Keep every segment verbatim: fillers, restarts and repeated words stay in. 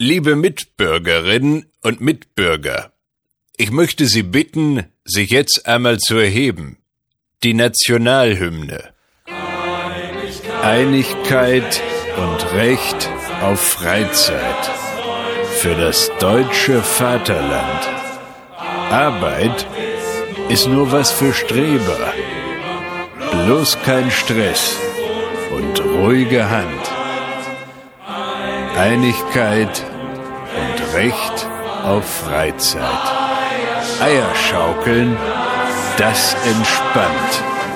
Liebe Mitbürgerinnen und Mitbürger, ich möchte Sie bitten, sich jetzt einmal zu erheben. Die Nationalhymne. Einigkeit und Recht auf Freizeit für das deutsche Vaterland. Arbeit ist nur was für Streber. Bloß kein Stress und ruhige Hand. Einigkeit und Recht auf Freizeit. Eierschaukeln, das entspannt.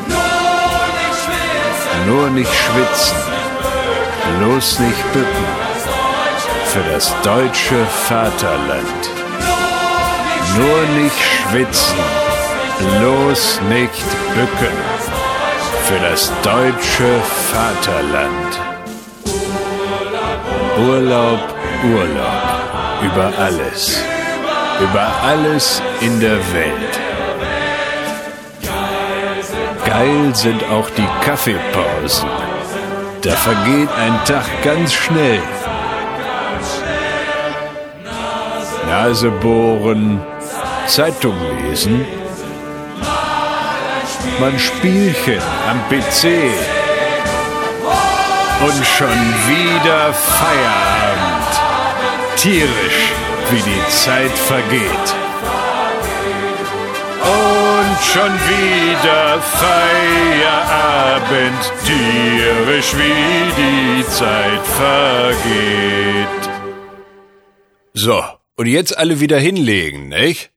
Nur nicht schwitzen, bloß nicht bücken. Für das deutsche Vaterland. Nur nicht schwitzen, bloß nicht bücken. Für das deutsche Vaterland. Urlaub, Urlaub, über alles, über alles in der Welt. Geil sind auch die Kaffeepausen, da vergeht ein Tag ganz schnell. Nase bohren, Zeitung lesen, man Spielchen am P C. Und schon wieder Feierabend. Tierisch, wie die Zeit vergeht. Und schon wieder Feierabend. Tierisch, wie die Zeit vergeht. So, und jetzt alle wieder hinlegen, nicht?